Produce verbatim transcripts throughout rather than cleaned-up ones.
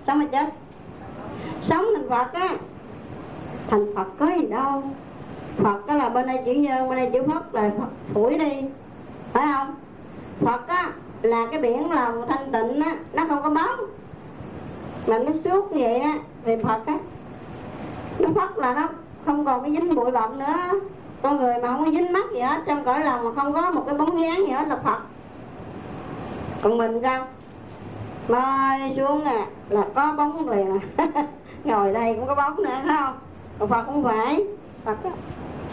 sống mà chết. Sống thành Phật á, thành Phật có gì đâu. Phật đó là bên đây chữ nhân, bên đây chữ Phật là Phật phủi đi, phải không? Phật á là cái biển lòng thanh tịnh á, nó không có bóng mà nó suốt như vậy á, thì Phật á nó Phật là nó không còn cái dính bụi bặm nữa. Con người mà không có dính mắt gì hết, trong cõi lòng mà không có một cái bóng dáng gì hết là Phật. Còn mình sao? Mời xuống à là có bóng liền à. Ngồi đây cũng có bóng nữa, phải không? Còn Phật không phải. Phật đó.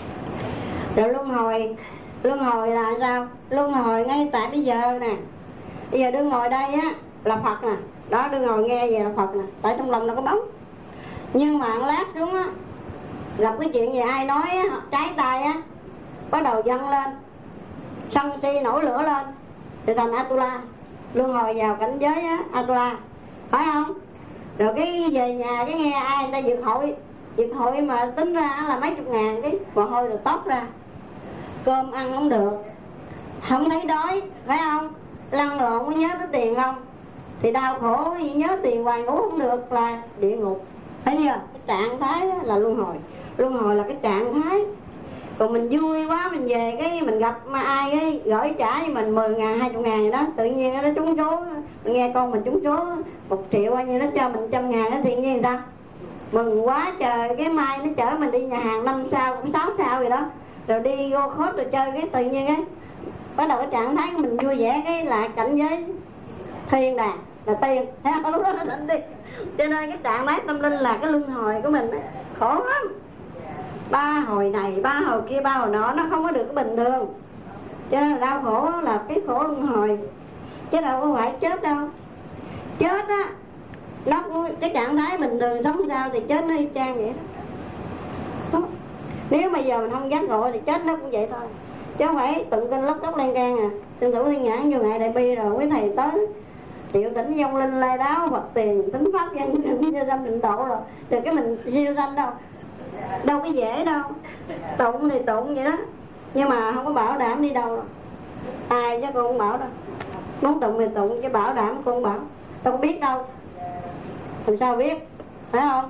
Rồi luân hồi. Luân hồi là sao? Luân hồi ngay tại bây giờ nè. Bây giờ đương ngồi đây á là Phật nè. Đó, đương ngồi nghe về là Phật nè. Tại trong lòng nó có bóng. Nhưng mà lát xuống á, gặp cái chuyện gì ai nói á, trái tay á, bắt đầu dâng lên, sân si nổi lửa lên, thì thành Atula. Luân hồi vào cảnh giới á, Atula, phải không? Rồi cái về nhà cái nghe ai người ta dược hội, dược hội mà tính ra là mấy chục ngàn cái mồ hôi rồi tóc ra, cơm ăn không được, không thấy đói, phải không? Lăn lộn có nhớ tới tiền không? Thì đau khổ nhớ tiền hoài ngủ không được là địa ngục. Thấy chưa? Cái trạng thái là luân hồi. Luân hồi là cái trạng thái. Còn mình vui quá, mình về cái mình gặp mà ai cái gửi trả cho mình mười ngàn, hai mươi ngàn gì đó, tự nhiên nó trúng số, mình nghe con mình trúng số một triệu bao nhiêu, nó cho mình trăm ngàn, nó thiện nhiên sao? Mừng quá trời, cái mai nó chở mình đi nhà hàng năm sao, cũng sáu sao gì đó, rồi đi vô khốt rồi chơi cái tự nhiên cái bắt đầu cái trạng thái của mình vui vẻ cái là cảnh giới thiên đàng là tiền, thấy không? Lúc đó nó định đi. Cho nên cái trạng thái tâm linh là cái luân hồi của mình khổ lắm. Ba hồi này, ba hồi kia, ba hồi nọ, nó không có được cái bình thường. Cho nên là đau khổ là cái khổ luân hồi, chứ đâu có phải chết đâu. Chết á, nó cái trạng thái bình thường sống sao thì chết nó y chang vậy đó. Nếu mà giờ mình không giác ngộ thì chết nó cũng vậy thôi, chứ không phải tụng kinh lóc tóc lan can à. Xin thủ thiên nhãn vô ngày đại bi rồi quý thầy tới triệu tỉnh vong linh lai đáo Phật tiền tính pháp dân siêu sanh định độ rồi, rồi cái mình siêu sanh đâu, đâu có dễ đâu. Tụng thì tụng vậy đó, nhưng mà không có bảo đảm đi đâu rồi. Ai chứ con không bảo đâu. Muốn tụng thì tụng chứ bảo đảm con không bảo. Đâu có biết đâu, làm sao biết, phải không?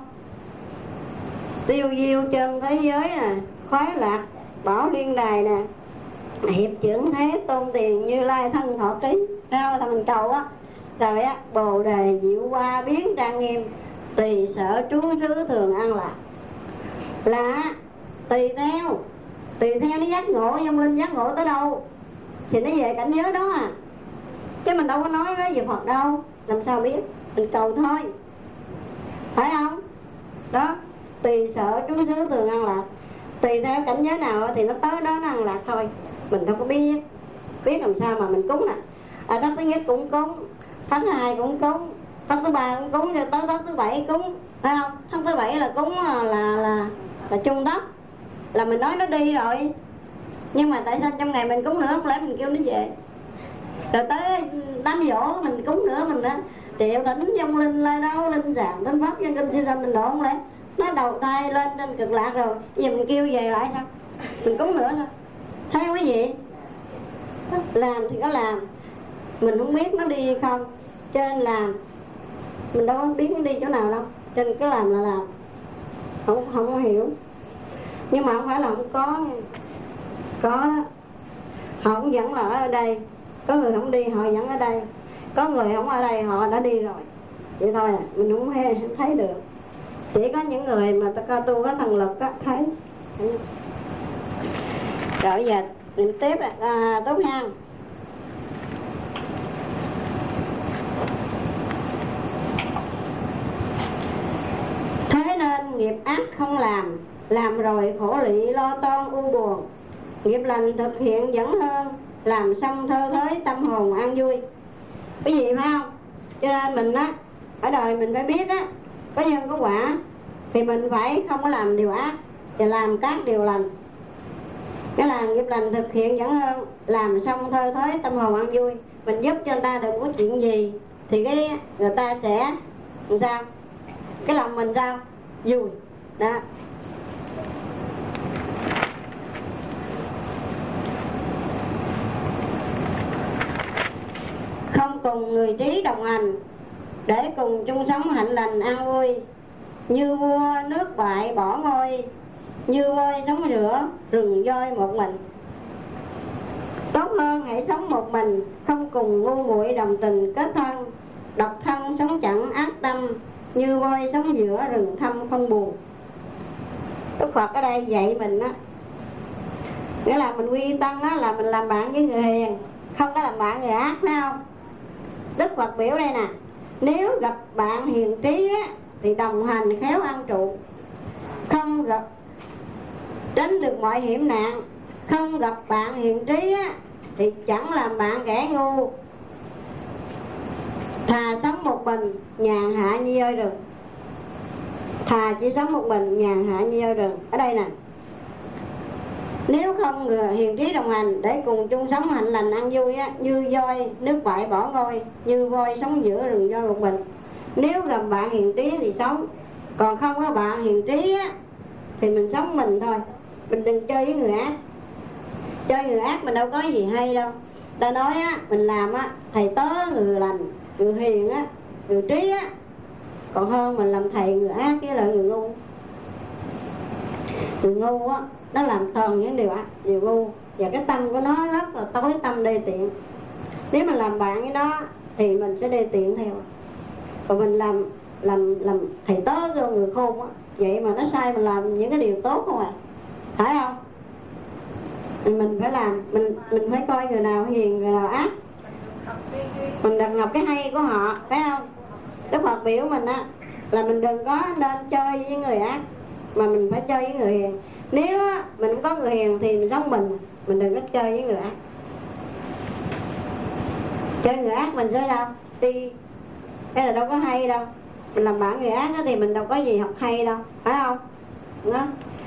Tiêu diêu chân thế giới nè, khoái lạc bảo liên đài nè, hiệp trưởng thế tôn tiền Như Lai thân thọ ký, sao là mình cầu á. Rồi á, bồ đề diệu hoa biến trang nghiêm, tùy sở trú xứ thường an lạc. Là tùy theo, tùy theo nó giác ngộ, vong linh giác ngộ tới đâu thì nó về cảnh giới đó à. Chứ mình đâu có nói với về Phật đâu, làm sao biết, mình cầu thôi, phải không? Đó, tùy sở trú xứ thường an lạc. Tùy theo cảnh giới nào thì nó tới đó nó an lạc thôi. Mình đâu có biết, biết làm sao mà mình cúng nè. À, tháng thứ nhất cũng cúng, tháng thứ hai cũng cúng, tháng thứ ba cũng cúng, rồi tới tháng thứ bảy cúng, phải không? Tháng thứ bảy là cúng là là là, là chung đất, là mình nói nó đi rồi. Nhưng mà tại sao trong ngày mình cúng nữa, không lẽ mình kêu nó về? Rồi tới đám dỗ mình cúng nữa, mình đó triệu tỉnh vong linh lai đâu linh giảng đến pháp dân kinh siêu sanh định độ, không lẽ nó đầu thai lên trên cực lạc rồi giờ mình kêu về lại sao? Mình cúng nữa thôi. Thấy quý vị, làm thì có làm, mình không biết nó đi hay không, cho nên làm. Mình đâu có biết nó đi chỗ nào đâu, cho nên cứ làm là làm, không không có hiểu. Nhưng mà không phải là không có, có. Họ cũng vẫn là ở đây, có người không đi họ vẫn ở đây, có người không ở đây họ đã đi rồi, vậy thôi à. Mình không hay thấy được, chỉ có những người mà ta coi tu có thần lực á thấy. Rồi bây giờ mình tiếp à, tốt ha. Thế nên nghiệp ác không làm, làm rồi khổ lụy lo toan u buồn. Nghiệp lành thực hiện vẫn hơn, làm xong thơ thới tâm hồn an vui. Cái gì phải không? Cho nên mình á, ở đời mình phải biết á, có nhân có quả, thì mình phải không có làm điều ác, và làm các điều lành. Cái là nghiệp lành thực hiện vẫn hơn, làm xong thơ thới tâm hồn an vui. Mình giúp cho người ta được có chuyện gì thì cái người ta sẽ làm sao? Cái lòng mình sao? Vui. Đó. Không cùng người trí đồng hành, để cùng chung sống hạnh lành an vui. Như vua nước bại bỏ ngôi, như voi sống giữa rừng voi một mình. Tốt hơn hãy sống một mình, không cùng ngu muội đồng tình kết thân. Độc thân sống chẳng ác tâm, như voi sống giữa rừng thâm không buồn. Đức Phật ở đây dạy mình á, nghĩa là mình quy tăng á, là mình làm bạn với người hiền, không có làm bạn người ác, phải không? Đức Phật biểu đây nè, nếu gặp bạn hiền trí á, thì đồng hành khéo an trụ. Không gặp tránh được mọi hiểm nạn. Không gặp bạn hiền trí á, thì chẳng làm bạn kẻ ngu. Thà sống một mình nhàn hạ như ơi rừng. Thà chỉ sống một mình nhàn hạ như ơi rừng. Ở đây nè, nếu không người hiền trí đồng hành để cùng chung sống hạnh lành ăn vui á, như voi nước bại bỏ ngôi, như voi sống giữa rừng voi một mình. Nếu gặp bạn hiền trí thì sống, còn không có bạn hiền trí á, thì mình sống mình thôi. Mình đừng chơi với người ác. Chơi người ác mình đâu có gì hay đâu. Ta nói á, mình làm á, thầy tớ người lành, người hiền á, người trí á, còn hơn mình làm thầy người ác với lại người ngu. Người ngu á, nó làm toàn những điều ác, điều ngu, và cái tâm của nó rất là tối tâm đê tiện. Nếu mình làm bạn với nó thì mình sẽ đê tiện theo. Còn mình làm làm làm thầy tớ cho người khôn á, vậy mà nó sai mình làm những cái điều tốt không à, phải không? Mình phải làm, mình mình phải coi người nào hiền người nào ác, mình đặt ngọc cái hay của họ, phải không? Đức Phật biểu mình á là mình đừng có nên chơi với người ác, mà mình phải chơi với người hiền. Nếu á, mình không có người hiền thì mình sống mình, mình đừng có chơi với người ác. Chơi người ác mình sẽ đâu đi, cái là đâu có hay đâu. Mình làm bạn người ác đó thì mình đâu có gì học hay đâu, phải không? Đó.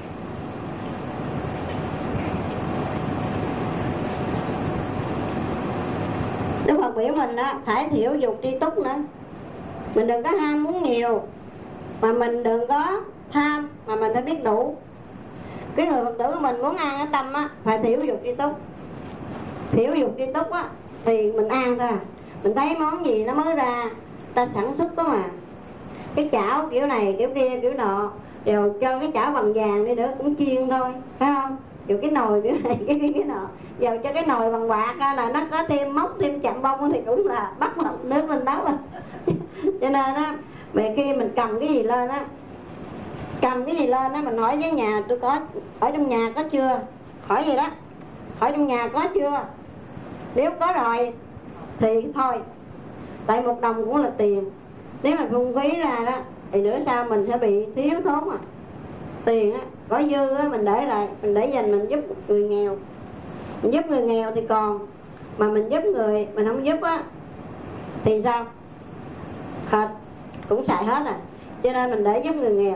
Đức Phật biểu mình đó, phải thiểu dục tri túc nữa. Mình đừng có ham muốn nhiều, mà mình đừng có tham, mà mình phải biết đủ. Cái người Phật tử của mình muốn an ở tâm á, phải thiểu dục tri túc. Thiểu dục tri túc á, thì mình an thôi. Mình thấy món gì nó mới ra, ta sản xuất đó mà. Cái chảo kiểu này, kiểu kia, kiểu nọ, đều cho cái chảo bằng vàng đi nữa cũng chiên thôi, phải không? Dù cái nồi kiểu này, cái kia, cái nọ, giờ cho cái nồi bằng bạc là nó có thêm móc, thêm chạm bông thì cũng là bắt nước lên đó rồi. Cho nên á, về khi mình cầm cái gì lên á, cầm cái gì lên á, mình hỏi với nhà tôi có, ở trong nhà có chưa? Hỏi gì đó, hỏi trong nhà có chưa? Nếu có rồi thì thôi, tại một đồng cũng là tiền. Nếu mà phung phí ra đó thì nữa sau mình sẽ bị thiếu thốn à. Tiền á, có dư á, mình để lại, mình để dành mình giúp người nghèo. Mình giúp người nghèo thì còn, mà mình giúp người mình không giúp á thì sao? Hết, cũng xài hết à. Cho nên mình để giúp người nghèo.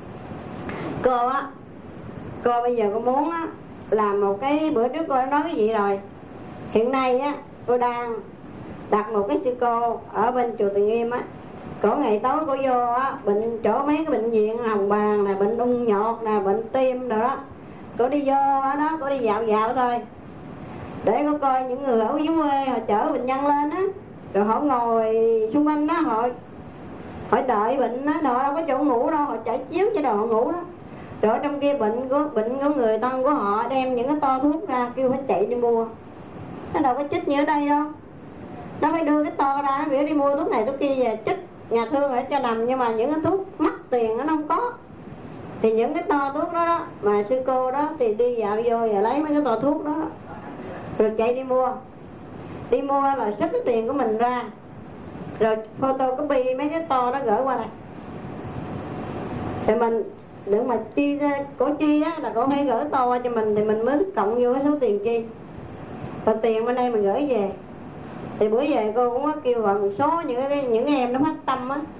Cô á, cô bây giờ cô muốn á làm một cái, bữa trước cô đã nói cái gì rồi. Hiện nay á, cô đang đặt một cái sư cô ở bên chùa Từ Nghiêm á. Cổ ngày tối cô vô á, bệnh chỗ mấy cái bệnh viện hồng bàng nè, bệnh ung nhọt nè, bệnh tim rồi đó. Cô đi vô đó, đó cô đi dạo dạo thôi, để cô coi những người ở dưới quê họ chở bệnh nhân lên á, rồi họ ngồi xung quanh đó, họ họ đợi bệnh đó, họ đâu có chỗ ngủ đâu, họ trải chiếu cho đồ họ ngủ đó. Rồi ở trong kia bệnh của bệnh của người thân của họ đem những cái to thuốc ra kêu phải chạy đi mua. Nó đâu có chích như ở đây đâu, nó phải đưa cái to ra, nó biểu đi mua thuốc này thuốc kia về chích nhà thương để cho nằm. Nhưng mà những cái thuốc mắc tiền nó không có, thì những cái to thuốc đó, đó mà sư cô đó thì đi dạo vô và lấy mấy cái to thuốc đó, rồi chạy đi mua. Đi mua là xức cái tiền của mình ra, rồi photocopy mấy cái to đó gửi qua đây. Thì mình đừng mà chi ra, cổ chi á là cổ phải gửi to qua cho mình thì mình mới cộng vô cái số tiền chi. Và tiền bên đây mình gửi về. Thì bữa về cô cũng có kêu gọi một số những cái những em nó phát tâm á.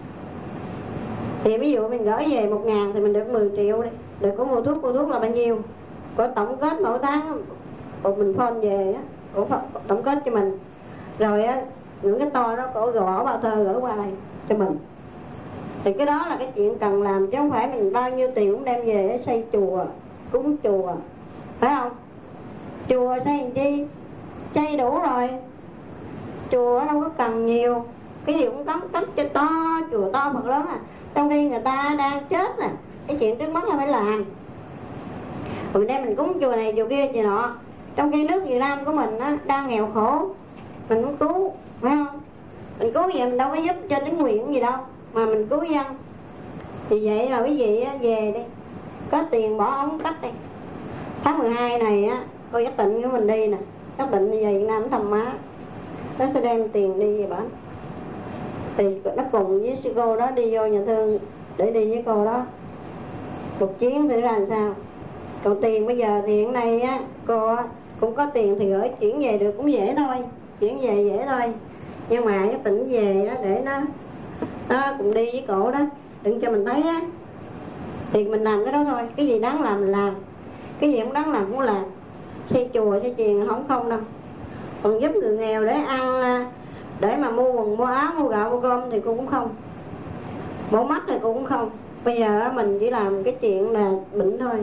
Thì ví dụ mình gửi về một ngàn thì mình được mười triệu đi. Được có mua thuốc, mua thuốc là bao nhiêu? Có tổng kết mỗi tháng cô mình phone về á, cô tổng kết cho mình. Rồi á, những cái to đó cô gõ bao thơ gửi qua đây cho mình. Thì cái đó là cái chuyện cần làm, chứ không phải mình bao nhiêu tiền cũng đem về xây chùa, cúng chùa, phải không? Chùa xây làm chi? Xây đủ rồi. Chùa đâu có cần nhiều, cái gì cũng cấm cách cho to, chùa to Phật lớn à, trong khi người ta đang chết nè, cái chuyện trước mắt là phải làm. Rồi đây mình cúng chùa này chùa kia chùa nọ, trong khi nước Việt Nam của mình á, đang nghèo khổ, mình muốn cứu, phải không? Mình cứu vậy mình đâu có giúp cho chính quyền gì đâu, mà mình cứu dân. Thì vậy là quý vị á, về đi, có tiền bỏ ống cách đi. Tháng mười hai này á, cô Giác Tịnh của mình đi nè, Giác Tịnh đi về Việt Nam thăm má, nó sẽ đem tiền đi về bển. Thì nó cùng với sư cô đó đi vô nhà thương để đi với cô đó một chuyến thử ra làm sao. Còn tiền bây giờ thì hiện nay á, cô á, cũng có tiền thì gửi chuyển về được cũng dễ thôi, chuyển về dễ thôi. Nhưng mà cái tỉnh về á, để nó nó cùng đi với cổ đó, đừng cho mình thấy á, thì mình làm cái đó thôi. Cái gì đáng làm mình làm, cái gì không đáng làm cũng làm. Xây chùa xây chiền không không đâu. Còn giúp người nghèo để ăn, để mà mua quần mua áo mua gạo mua cơm thì cô cũng không. Mổ mắt thì cô cũng không. Bây giờ mình chỉ làm cái chuyện là bệnh thôi.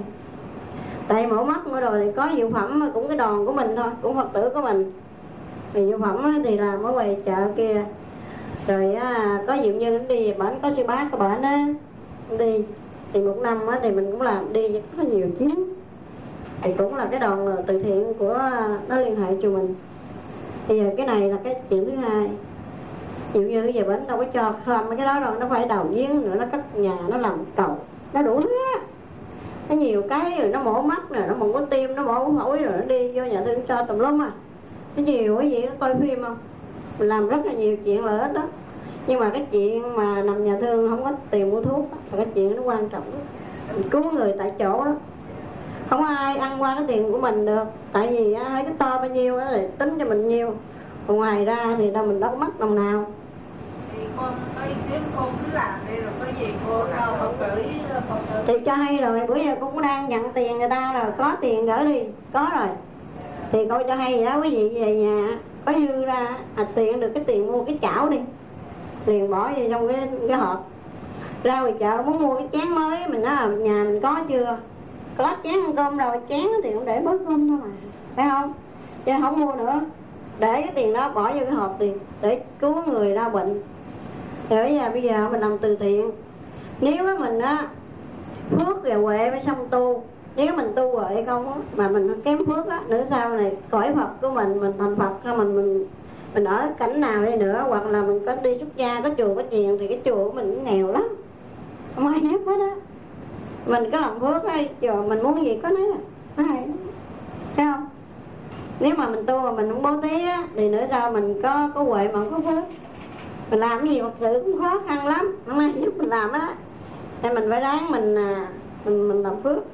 Tại mổ mắt mỗi đồ thì có dược phẩm cũng cái đòn của mình thôi, cũng Phật tử của mình. Thì dược phẩm thì làm ở ngoài chợ kia. Rồi á, có dụ như đi về bển, có sư bá có bển á đi. Thì một năm á, thì mình cũng làm đi rất là nhiều chuyến. Thì cũng là cái đòn từ thiện của nó liên hệ cho mình. Bây giờ cái này là cái chuyện thứ hai. Dụ như về bển đâu có cho làm mấy cái đó đâu, nó phải đầu giếng nữa, nó cất nhà, nó làm cầu, nó đủ thứ á. Nó nhiều cái rồi nó mổ mắt nè, nó mổ có tim, nó mổ phổi rồi nó đi vô nhà thương cho tùm lum à. Nó nhiều cái gì nó coi phim không? Mình làm rất là nhiều chuyện lợi ích đó. Nhưng mà cái chuyện mà nằm nhà thương không có tiền mua thuốc là cái chuyện nó quan trọng đó. Mình cứu người tại chỗ đó. Không có ai ăn qua cái tiền của mình được. Tại vì á, cái to bao nhiêu đó thì tính cho mình nhiêu. Còn ngoài ra thì đâu mình đâu có mất đồng nào. Thì con có ý kiến con cứ làm đi rồi có gì cô đâu Phật tử Phật tử. Thì cho hay rồi, bữa giờ cô cũng đang nhận tiền người ta rồi, có tiền gửi đi, có rồi. Thì cô cho hay vậy đó, quý vị về nhà có dư ra à, tiền được cái tiền mua cái chảo đi, liền bỏ vô trong cái, cái hộp. Ra ngoài chợ muốn mua cái chén mới, mình nói là nhà mình có chưa? Có chén ăn cơm rồi, chén thì cũng để bớt cơm thôi mà, phải không? Chứ không mua nữa, để cái tiền đó bỏ vô cái hộp tiền để cứu người đau bệnh. Rồi bây giờ, bây giờ mình làm từ thiện. Nếu mình á phước và huệ phải xong tu. Nếu mình tu huệ không á, mà mình kém phước á, nữa sau này cõi Phật của mình, mình thành Phật ra mình mình mình ở cảnh nào đi nữa, hoặc là mình có đi xuất gia, có chùa có chiền thì cái chùa của mình cũng nghèo lắm, không ai help hết á. Mình có làm phước ấy, chùa mình muốn gì có nấy à, nó hay lắm, thấy không? Nếu mà mình tu mà mình không bố thí á, thì nữa sau mình có có huệ mà không có phước, mình làm cái gì thật sự cũng khó khăn lắm, không ai giúp mình làm á. Nên mình phải ráng mình mình mình làm phước.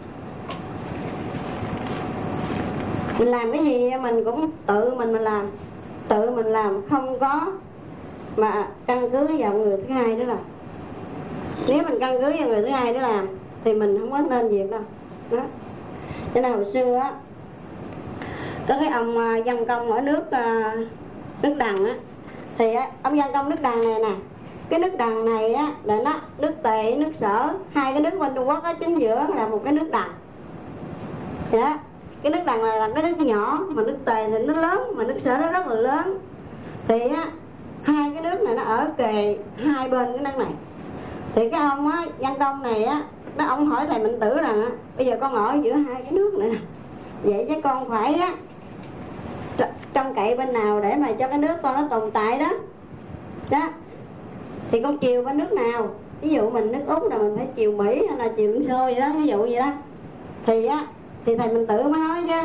Mình làm cái gì mình cũng tự mình mình làm, tự mình làm, không có mà căn cứ vào người thứ hai đó làm. Nếu mình căn cứ vào người thứ hai đó làm thì mình không có nên việc đâu đó. Cho nên hồi xưa á, có cái ông Văn Công ở nước nước Đằng á, thì á, ông Văn Công nước Đằng này nè, cái nước Đằng này á là nó nước Tề, nước Sở, hai cái nước bên Trung Quốc á, chính giữa là một cái nước Đằng. Đó, cái nước Đằng này là cái nước nhỏ, mà nước Tề thì nó lớn, mà nước Sở nó rất là lớn. Thì á, hai cái nước này nó ở kề hai bên cái nước này. Thì cái ông á, Văn Công này á, nó ông hỏi thầy Minh Tử rằng á, bây giờ con ở giữa hai cái nước này nè, vậy chứ con phải á trông cậy bên nào để mà cho cái nước con nó tồn tại đó. Đó, thì con chiều bên nước nào? Ví dụ mình nước Úc là mình phải chiều Mỹ hay là chiều Liên Xô vậy đó, ví dụ vậy đó. Thì á, thì thầy Minh Tử mới nói chứ,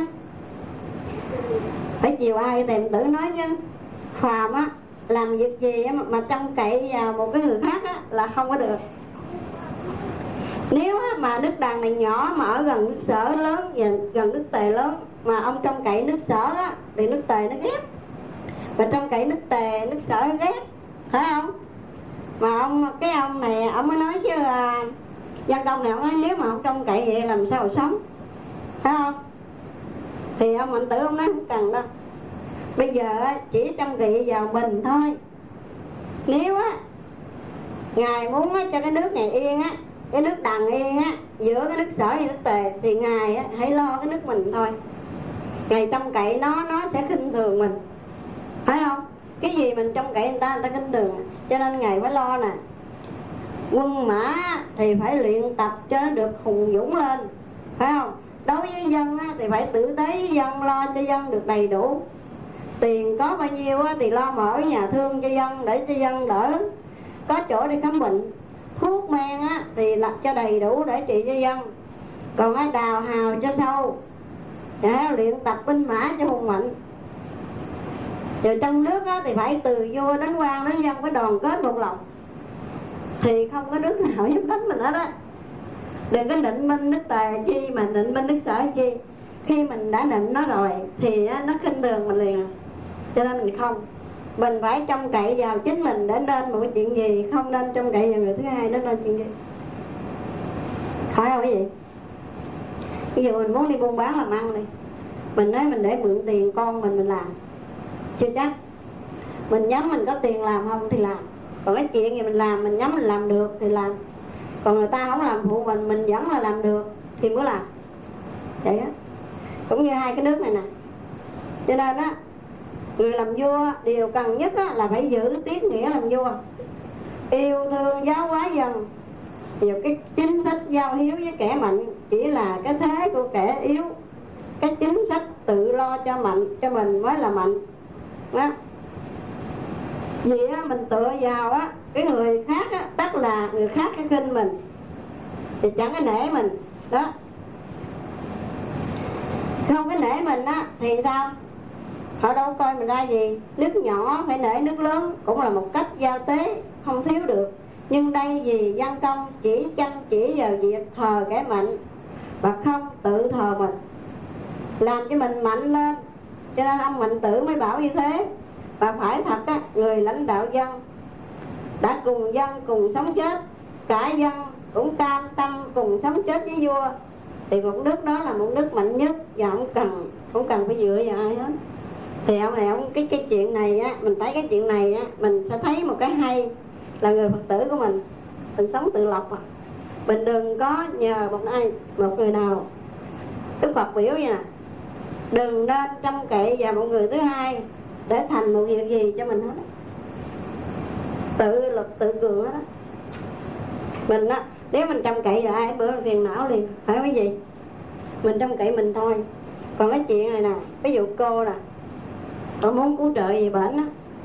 phải chiều ai? Thầy Minh Tử nói chứ, phàm á làm việc gì á, mà trông cậy vào một cái người khác á, là không có được. Nếu á, mà nước Đằng này nhỏ mà ở gần nước Sở lớn, gần, gần nước Tề lớn, mà ông trông cậy nước Sở á, thì nước Tề nó ghét. Mà trông cậy nước Tề, nước Sở nó ghét, phải không? Mà ông cái ông này ông mới nói chứ, à, Văn Công này ông nói nếu mà ông trông cậy vậy làm sao mà sống, phải không? Thì ông Mạnh Tử ông nói không cần đâu, bây giờ chỉ trông cậy vào mình thôi. Nếu á Ngài muốn á, cho cái nước này yên á, cái nước Đằng yên á, giữa cái nước Sở và nước Tề, thì Ngài á, hãy lo cái nước mình thôi. Ngài trông cậy nó, nó sẽ khinh thường mình, phải không? Cái gì mình trông cậy người ta, người ta khinh thường. Cho nên Ngài phải lo nè, quân mã thì phải luyện tập cho nó được hùng dũng lên, phải không? Đối với dân á, thì phải tử tế với dân, lo cho dân được đầy đủ. Tiền có bao nhiêu á, thì lo mở nhà thương cho dân để cho dân đỡ, có chỗ đi khám bệnh. Thuốc men á, thì là cho đầy đủ để trị cho dân. Còn ai đào hào cho sâu, để luyện tập binh mã cho hùng mạnh. Rồi trong nước á, thì phải từ vua đến quan đến dân phải đoàn kết một lòng, thì không có nước nào giúp đánh mình hết á. Đừng có định binh đức tài chi mà định binh đức sở chi. Khi mình đã định nó rồi thì nó khinh thường mình liền. Cho nên mình không, mình phải trông cậy vào chính mình để nên một cái chuyện gì, không nên trông cậy vào người thứ hai để nên chuyện gì. Phải không cái gì? Ví dụ mình muốn đi buôn bán làm ăn đi, mình nói mình để mượn tiền con mình mình làm, chưa chắc. Mình nhắm mình có tiền làm không thì làm. Còn cái chuyện gì mình làm, mình nhắm mình làm được thì làm. Còn người ta không làm phụ mình, mình vẫn là làm được thì mới làm. Vậy á. Cũng như hai cái nước này nè. Cho nên á, người làm vua điều cần nhất á, là phải giữ tiết nghĩa làm vua, yêu thương giáo hóa dân. Nhiều cái chính sách giao hiếu với kẻ mạnh chỉ là cái thế của kẻ yếu. Cái chính sách tự lo cho mạnh cho mình mới là mạnh đó. Vì á, mình tựa vào á, cái người khác á, tức là người khác cái khinh mình thì chẳng có nể mình đó. Không cái nể mình á thì sao? Họ đâu coi mình ra gì. Nước nhỏ phải nể nước lớn cũng là một cách giao tế, không thiếu được. Nhưng đây vì dân công chỉ chăm chỉ vào việc thờ kẻ mạnh và không tự thờ mình, làm cho mình mạnh lên. Cho nên ông Mạnh Tử mới bảo như thế. Và phải thật á, người lãnh đạo dân đã cùng dân cùng sống chết, cả dân cũng cam tâm cùng sống chết với vua, thì một nước đó là một nước mạnh nhất và không cần không cần phải dựa vào ai hết. Thì ông này ông cái cái chuyện này á, mình thấy cái chuyện này á, mình sẽ thấy một cái hay là người Phật tử của mình, mình sống tự lập à. Mình đừng có nhờ một ai, một người nào. Đức Phật biểu vậy nè, đừng nên trông cậy vào một người thứ hai để thành một việc gì cho mình hết. Tự lực tự cường hết á. Mình á, nếu mình trông cậy vào ai bữa phiền não liền, phải cái gì? Mình trông cậy mình thôi. Còn cái chuyện này nè, ví dụ cô nè, cô muốn cứu trợ gì bệnh á,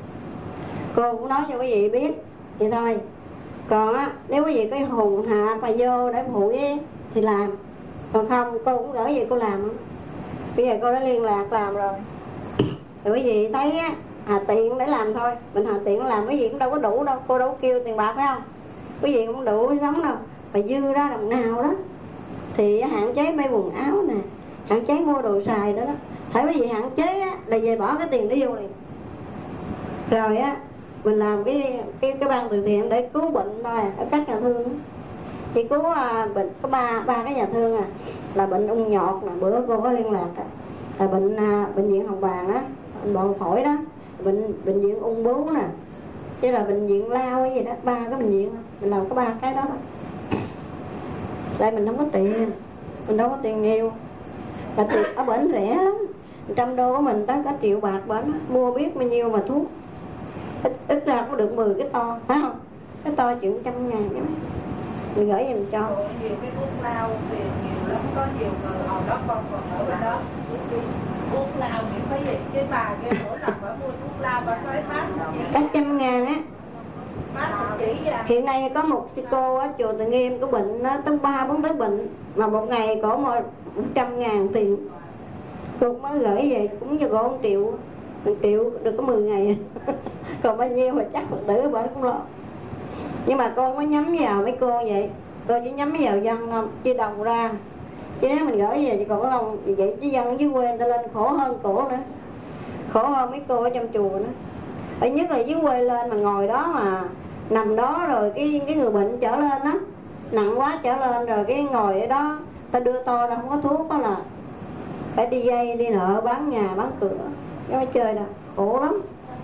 cô cũng nói cho quý vị biết vậy thôi. Còn á, nếu quý vị có hùng hạ và vô để phụ với thì làm. Còn không, cô cũng gửi gì cô làm. Bây giờ cô đã liên lạc làm rồi. Thì quý vị thấy á, hà tiện để làm thôi. Mình hà tiện làm, quý vị cũng đâu có đủ đâu. Cô đâu có kêu tiền bạc phải không? Quý vị cũng đủ sống đâu. Và dư ra đồng nào đó thì hạn chế mấy quần áo nè, hạn chế mua đồ xài đó đó. Phải quý vị hạn chế á, là về bỏ cái tiền đó vô liền. Rồi á, mình làm cái cái cái ban từ thiện để cứu bệnh thôi ở các nhà thương. Thì cứu à, bệnh có ba ba cái nhà thương à, là bệnh ung nhọt nè, bữa cô có liên lạc à, là bệnh à, bệnh viện Hồng Bàng á, bệnh phổi đó, bệnh bệnh viện ung bướu nè, chứ là bệnh viện lao cái gì đó, ba cái bệnh viện mình làm có ba cái đó thôi. Đây mình không có tiền, mình đâu có tiền nhiều, là tiền ở bển rẻ lắm, trăm đô của mình tới cả triệu bạc bển, mua biết bao nhiêu mà thuốc ít, ít ra cũng được mười cái to, phải không? Cái to chịu trăm ngàn chứ, mình gửi em cho. Nhiều cái thuốc lao thì nhiều lắm, có nhiều người hồi đó con còn ở bên đó thuốc lao miễn phí gì, cái bà kia mỗi lần phải mua thuốc lao bà phải bán cả trăm ngàn á. Chỉ hiện nay có một cô á, chùa Từ Nghiêm có bệnh nó tới ba bốn tới bệnh mà một ngày có một trăm ngàn tiền, cô mới gửi về cũng cho cô một triệu, một triệu được có mười ngày còn bao nhiêu mà chắc Phật tử bởi cũng lo. Nhưng mà cô mới nhắm vào mấy cô vậy, cô chỉ nhắm vào dân không, chứ đồng ra. Chứ nếu mình gửi về thì còn có lòng vậy, chứ dân dưới quê người ta lên khổ hơn cổ nữa, khổ hơn mấy cô ở trong chùa nữa. Ở nhất là dưới quê lên mà ngồi đó mà nằm đó rồi cái cái người bệnh trở lên á, nặng quá trở lên rồi cái ngồi ở đó, ta đưa to ra không có thuốc đó là phải đi dây đi nợ bán nhà bán cửa, cái mới chơi đâu, khổ lắm.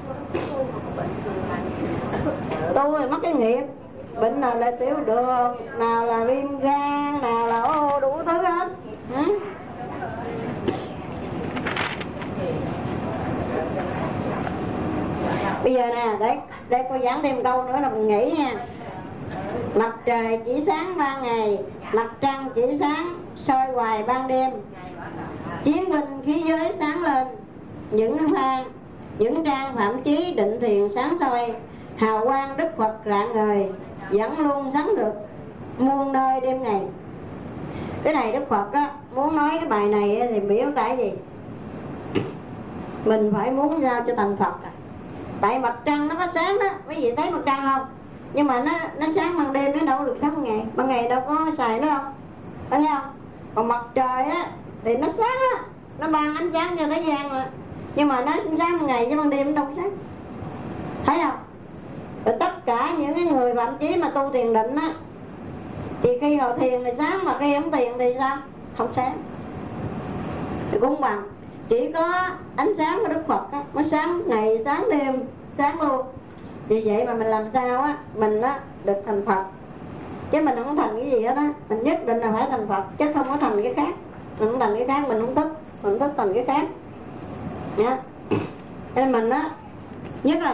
Tôi rồi mất cái nghiệp, bệnh nào là tiểu đường, nào là viêm gan, nào là ô đủ thứ hết. Hả? Bây giờ nè, để để cô giảng thêm câu nữa là mình nghĩ nha. Mặt trời chỉ sáng ban ngày, mặt trăng chỉ sáng soi hoài ban đêm. Chiến binh khí giới sáng lên, những thang những trang phạm chí định thiền sáng soi. Hào quang Đức Phật rạng ngời, vẫn luôn sáng được muôn nơi đêm ngày. Cái này Đức Phật á, muốn nói cái bài này thì biểu tại gì? Mình phải muốn sao cho thành Phật à. Tại mặt trăng nó có sáng đó, quý vị thấy mặt trăng không? Nhưng mà nó nó sáng ban đêm, nó đâu được sáng ban ngày. Ban ngày đâu có xài nữa không? Thấy không? Còn mặt trời á thì nó sáng á, nó ban ánh sáng cho thế gian mà. Nhưng mà nó sáng ban ngày chứ ban đêm nó đâu có sáng. Thấy không? Rồi tất cả những cái người thậm chí mà tu thiền định á, thì khi họ thiền thì sáng, mà khi không thiền thì sao? Không sáng. Thì cũng bằng, chỉ có ánh sáng của Đức Phật á, nó sáng ngày, sáng đêm, sáng luôn. Vì vậy mà mình làm sao á, mình á được thành Phật. Chứ mình không thành cái gì hết á, mình nhất định là phải thành Phật, chứ không có thành cái khác. Mình không thành cái khác, mình không thích, mình không thích thành cái khác. Nha. Nên mình á, nhất là